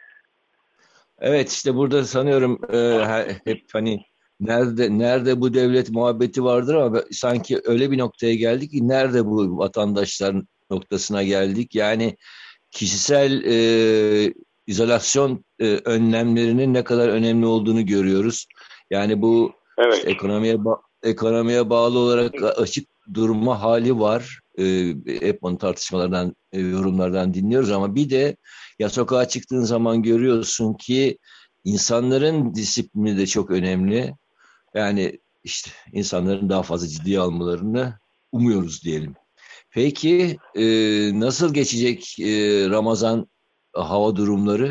Evet, işte burada sanıyorum hep hani nerede bu devlet muhabbeti vardır ama sanki öyle bir noktaya geldik ki nerede bu vatandaşlar noktasına geldik. Yani kişisel izolasyon önlemlerinin ne kadar önemli olduğunu görüyoruz. Yani bu işte ekonomiye bağlı olarak açık durma hali var. Hep onu tartışmalardan, yorumlardan dinliyoruz ama bir de ya sokağa çıktığın zaman görüyorsun ki insanların disiplini de çok önemli. Yani işte insanların daha fazla ciddiye almalarını umuyoruz diyelim. Peki nasıl geçecek Ramazan hava durumları?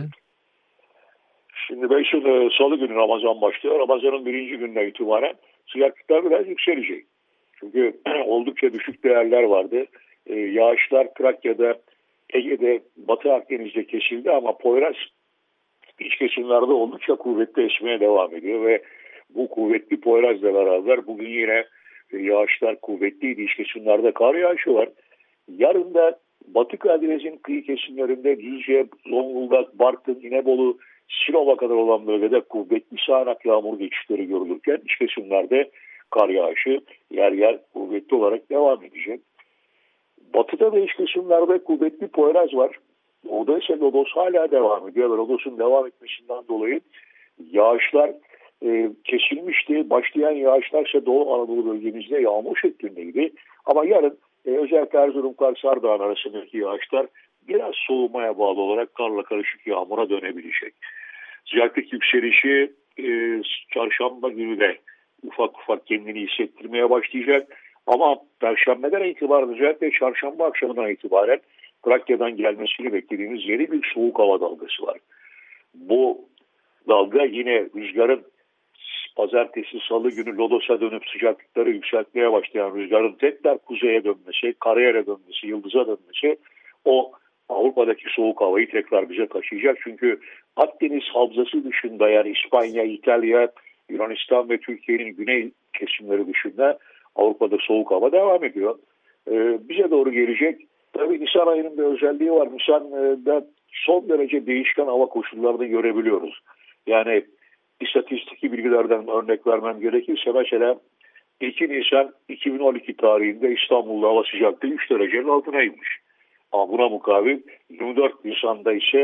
Şimdi Salı günü Ramazan başlıyor. Ramazan'ın birinci günden itibaren sıcaklıklar biraz yükselecek. Çünkü oldukça düşük değerler vardı. Yağışlar Trakya'da, Ege'de, Batı Akdeniz'de kesildi ama Poyraz iç kesimlerde oldukça kuvvetli esmeye devam ediyor ve bu kuvvetli Poyraz'la beraber bugün yine yağışlar kuvvetliydi. İç kesimlerde kar yağışı var. Yarın da Batı Karadeniz'in kıyı kesimlerinde Düzce, Zonguldak, Bartın, İnebolu, Sinop'a kadar olan bölgede kuvvetli sağanak yağmur geçişleri görülürken iç kesimlerde kar yağışı yer yer kuvvetli olarak devam edecek. Batıda da iç kesimlerde kuvvetli Poyraz var. Doğuda ise lodos hala devam ediyor. Lodos'un devam etmesinden dolayı yağışlar kesilmişti. Başlayan yağışlar ise Doğu Anadolu bölgemizde yağmur şeklindeydi. Ama yarın özellikle Erzurum, Kars, Ardahan arasındaki yağışlar biraz soğumaya bağlı olarak karla karışık yağmura dönebilecek. Sıcaklık yükselişi çarşamba günü de ufak ufak kendini hissettirmeye başlayacak. Ama Perşembeden itibaren özellikle çarşamba akşamından itibaren Trakya'dan gelmesini beklediğimiz yeni bir soğuk hava dalgası var. Bu dalga yine rüzgarın pazartesi, salı günü Lodos'a dönüp sıcaklıkları yükseltmeye başlayan rüzgarın tekrar kuzeye dönmesi, karayere dönmesi, yıldıza dönmesi o Avrupa'daki soğuk havayı tekrar bize taşıyacak. Çünkü Akdeniz havzası dışında, yani İspanya, İtalya, Yunanistan ve Türkiye'nin güney kesimleri dışında Avrupa'da soğuk hava devam ediyor. Bize doğru gelecek. Tabii Nisan ayının bir özelliği var. Nisan'da son derece değişken hava koşullarını görebiliyoruz. Yani istatistiki bilgilerden örnek vermem gerekirse mesela 2 Nisan 2012 tarihinde İstanbul'da hava sıcaklığı 3 derecenin altına inmiş. Ama buna mukabil 24 Nisan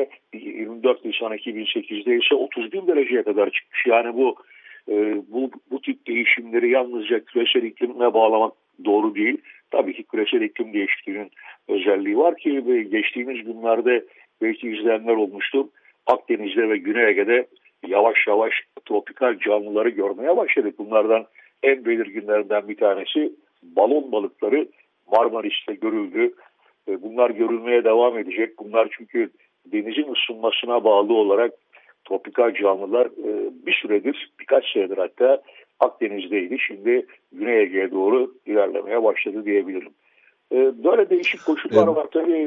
2008'de ise 31 dereceye kadar çıkmış. Yani bu tip değişimleri yalnızca küresel iklimle bağlamak doğru değil. Tabii ki küresel iklim değişikliğinin özelliği var ki geçtiğimiz günlerde belki izleyenler olmuştur. Akdeniz'de ve Güney Ege'de yavaş yavaş tropikal canlıları görmeye başladık. Bunlardan en belirginlerinden bir tanesi balon balıkları Marmaris'te görüldü. Bunlar görülmeye devam edecek. Bunlar çünkü denizin ısınmasına bağlı olarak tropikal canlılar bir süredir, birkaç senedir hatta Akdeniz'deydi. Şimdi Güney Ege'ye doğru ilerlemeye başladı diyebilirim. Böyle değişik koşullar var. Tabii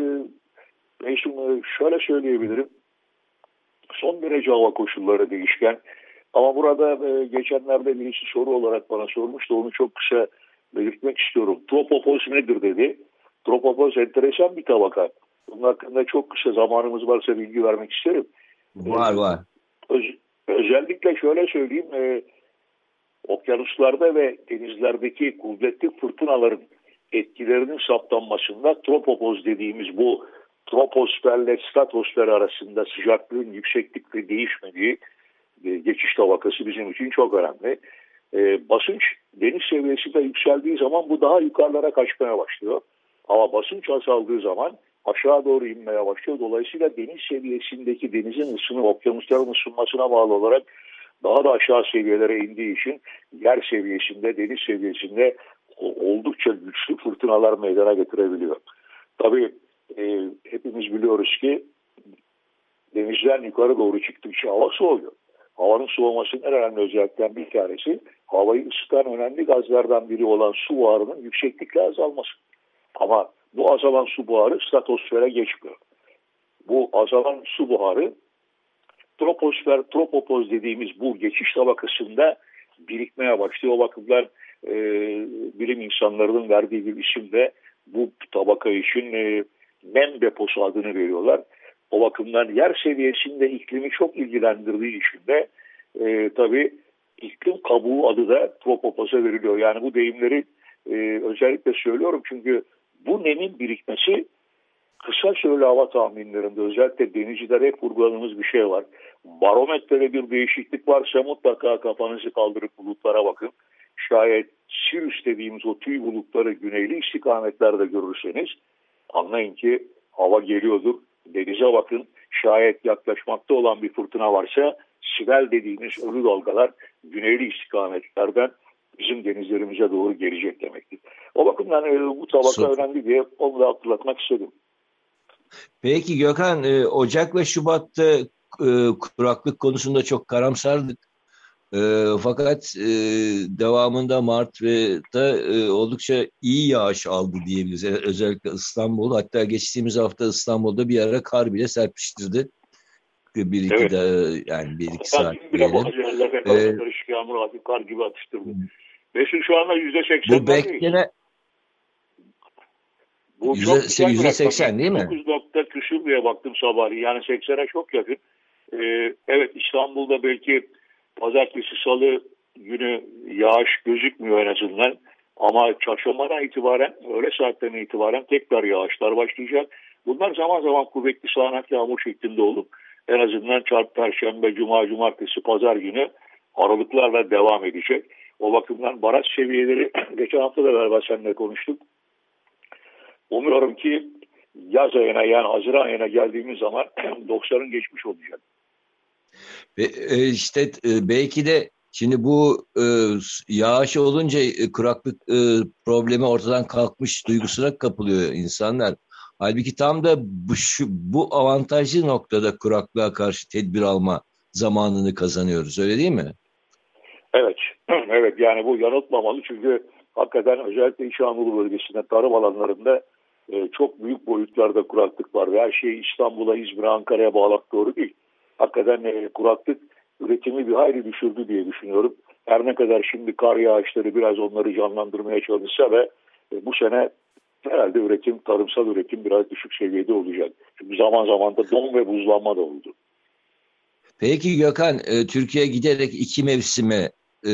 şöyle söyleyebilirim. Son derece hava koşulları değişken. Ama burada geçenlerde birisi soru olarak bana sormuştu. Onu çok kısa belirtmek istiyorum. Tropopoz nedir dedi. Tropopoz enteresan bir tabaka. Bunun hakkında çok kısa zamanımız varsa bilgi vermek isterim. Var. Özellikle şöyle söyleyeyim. Okyanuslarda ve denizlerdeki kuvvetli fırtınaların etkilerinin saptanmasında tropopoz dediğimiz bu troposferle stratosfer arasında sıcaklığın yükseklikle değişmediği geçiş tabakası bizim için çok önemli. Basınç deniz seviyesinde yükseldiği zaman bu daha yukarılara kaçmaya başlıyor. Ama basınç azaldığı zaman aşağı doğru inmeye başlıyor. Dolayısıyla deniz seviyesindeki denizin okyanusların ısınmasına bağlı olarak daha da aşağı seviyelere indiği için yer seviyesinde, deniz seviyesinde oldukça güçlü fırtınalar meydana getirebiliyor. Tabii hepimiz biliyoruz ki denizden yukarı doğru çıktıkça hava soğuyor. Havanın soğumasının en önemli özelliklerinden bir tanesi havayı ısıtan önemli gazlardan biri olan su buharının yükseklikle azalması. Ama bu azalan su buharı stratosfere geçmiyor. Bu azalan su buharı tropopoz dediğimiz bu geçiş tabakasında birikmeye başlıyor. O bakımdan bilim insanlarının verdiği bir isim de bu tabaka için nem deposu adını veriyorlar. O bakımdan yer seviyesinde iklimi çok ilgilendirdiği için de tabii iklim kabuğu adı da tropopoza veriliyor. Yani bu deyimleri özellikle söylüyorum çünkü bu nemin birikmesi kısa süreli hava tahminlerinde özellikle denizciler hep vurguladığımız bir şey var. Barometrede bir değişiklik varsa mutlaka kafanızı kaldırıp bulutlara bakın. Şayet Sirius dediğimiz o tüy bulutları güneyli istikametlerde görürseniz anlayın ki hava geliyordur. Denize bakın. Şayet yaklaşmakta olan bir fırtına varsa Sibel dediğimiz ölü dalgalar güneyli istikametlerden bizim denizlerimize doğru gelecek demektir. O bakımdan bu tabaka önemli diye onu da hatırlatmak istedim. Peki Gökhan, Ocak ve Şubat'ta kuraklık konusunda çok karamsardık. Fakat devamında Mart ve da oldukça iyi yağış aldı diyebiliriz. Özellikle İstanbul, hatta geçtiğimiz hafta İstanbul'da bir ara kar bile serpiştirdi. Bir iki saat diyelim. Karışık yağmur hafif kar gibi atıştırdı. Mesut şu anda %80. Bu beklenen %80 değil mi? 9 nokta küsür diye baktım sabahleyin. Yani 80'e çok yakın. Evet, İstanbul'da belki pazartesi, salı günü yağış gözükmüyor en azından. Ama çarşambadan itibaren, öğle saatlerine itibaren tekrar yağışlar başlayacak. Bunlar zaman zaman kuvvetli sağanak yağmur şeklinde olup en azından Perşembe, Cuma, Cumartesi, Pazar günü aralıklarla devam edecek. O bakımdan baraj seviyeleri geçen hafta da galiba seninle konuştuk. Umuyorum ki yaz ayına, yani Haziran ayına geldiğimiz zaman 90'ın geçmiş olacak. Belki de şimdi bu yağış olunca kuraklık problemi ortadan kalkmış duygusuna kapılıyor insanlar. Halbuki tam da bu avantajlı noktada kuraklığa karşı tedbir alma zamanını kazanıyoruz, öyle değil mi? Evet, evet, yani bu yanıltmamalı çünkü hakikaten özellikle İç Anadolu bölgesinde tarım alanlarında çok büyük boyutlarda kuraklık var ve her şeyi İstanbul'a, İzmir'e, Ankara'ya bağlamak doğru değil. Hakikaten kuraklık üretimi bir hayli düşürdü diye düşünüyorum. Her ne kadar şimdi kar yağışları biraz onları canlandırmaya çalışsa ve bu sene herhalde üretim, tarımsal üretim biraz düşük seviyede olacak. Çünkü zaman zaman da don ve buzlanma da oldu. Peki Gökhan, Türkiye giderek iki mevsime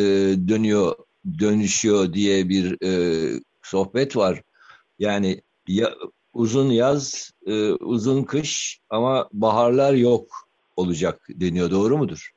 dönüşüyor diye bir sohbet var. Yani uzun yaz, uzun kış ama baharlar yok olacak deniyor. Doğru mudur?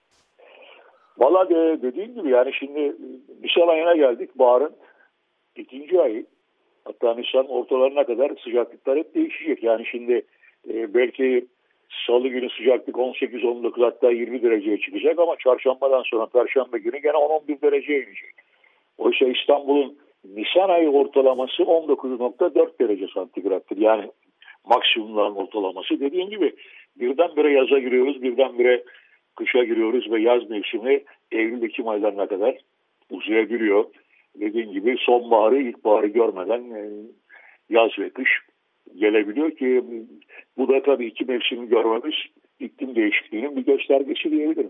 Valla dediğim gibi yani şimdi Nisan ayına geldik. Baharın ikinci ayı. Hatta Nisan ortalarına kadar sıcaklıklar hep değişecek. Yani şimdi belki Salı günü sıcaklık 18-19 hatta 20 dereceye çıkacak ama çarşambadan sonra Perşembe günü gene 10-11 dereceye inecek. Oysa İstanbul'un Nisan ayı ortalaması 19,4 derece santigrattır. Yani maksimumların ortalaması. Dediğim gibi birdenbire yaza giriyoruz, birdenbire kışa giriyoruz ve yaz mevsimi Eylül-Ekim aylarına kadar uzayabiliyor. Dediğim gibi sonbaharı, ilkbaharı görmeden yaz ve kış gelebiliyor ki bu da tabii iki mevsimi görmemiz iklim değişikliğinin bir göstergesi diyebilirim.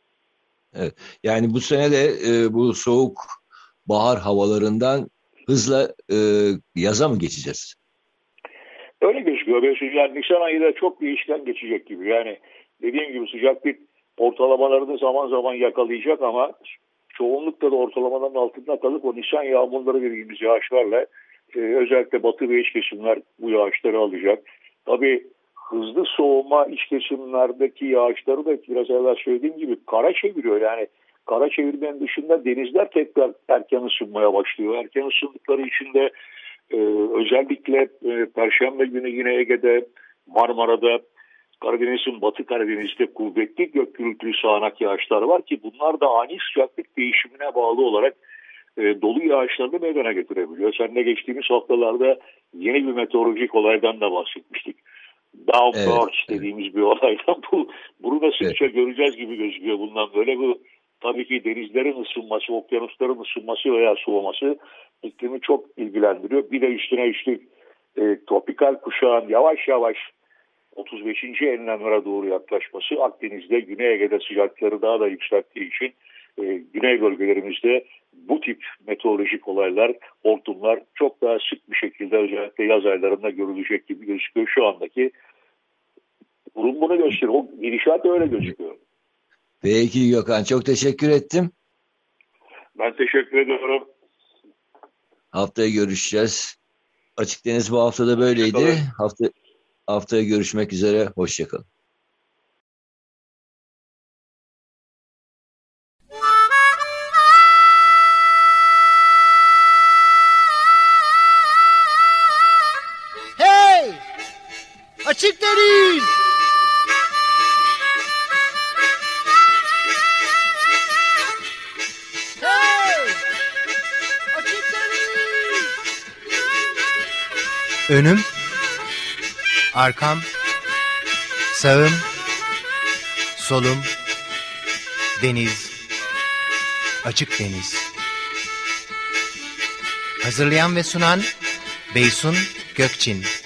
Evet. Yani bu sene de bu soğuk bahar havalarından hızla yaza mı geçeceğiz? Öyle gözüküyor. Yani Nisan ayı da çok değişken geçecek gibi. Yani dediğim gibi sıcaklık ortalamalarını zaman zaman yakalayacak ama çoğunlukla da ortalamaların altında kalıp o Nisan yağmurları dediğimiz yağışlarla özellikle batı ve iç kesimler bu yağışları alacak. Tabii hızlı soğuma iç kesimlerdeki yağışları da biraz evvel söylediğim gibi kara çeviriyor. Yani kara çevirmenin dışında denizler tekrar erken ısınmaya başlıyor. Erken ısındıkları için de özellikle Perşembe günü yine Ege'de, Marmara'da, Karadeniz'in Batı Karadeniz'de kuvvetli gök gürültülü sağanak yağışlar var ki bunlar da ani sıcaklık değişimine bağlı olarak dolu yağışlarını meydana getirebiliyor. Seninle geçtiğimiz haftalarda yeni bir meteorolojik olaydan da bahsetmiştik. Downburst dediğimiz bir olaydan bunu da sıkça göreceğiz gibi gözüküyor bundan böyle. Bu tabii ki denizlerin ısınması, okyanusların ısınması veya soğuması iklimi çok ilgilendiriyor. Bir de üstüne üstlük tropikal kuşağın yavaş yavaş 35. enlemlere doğru yaklaşması Akdeniz'de, Güney Ege'de sıcaklıkları daha da yükselttiği için güney bölgelerimizde bu tip meteorolojik olaylar, hortumlar çok daha sık bir şekilde özellikle yaz aylarında görülecek gibi gözüküyor. Şu andaki durum bunu gösteriyor. O gidişat öyle gözüküyor. Peki Gökhan, çok teşekkür ettim. Ben teşekkür ediyorum. Haftaya görüşeceğiz. Açık Deniz bu hafta da böyleydi. Haftaya görüşmek üzere. Hoşçakalın. Hey! Açık Deniz! Hey! Açık Deniz! Önüm, arkam, sağım, solum, deniz, açık deniz. Hazırlayan ve sunan Beysun Gökçin.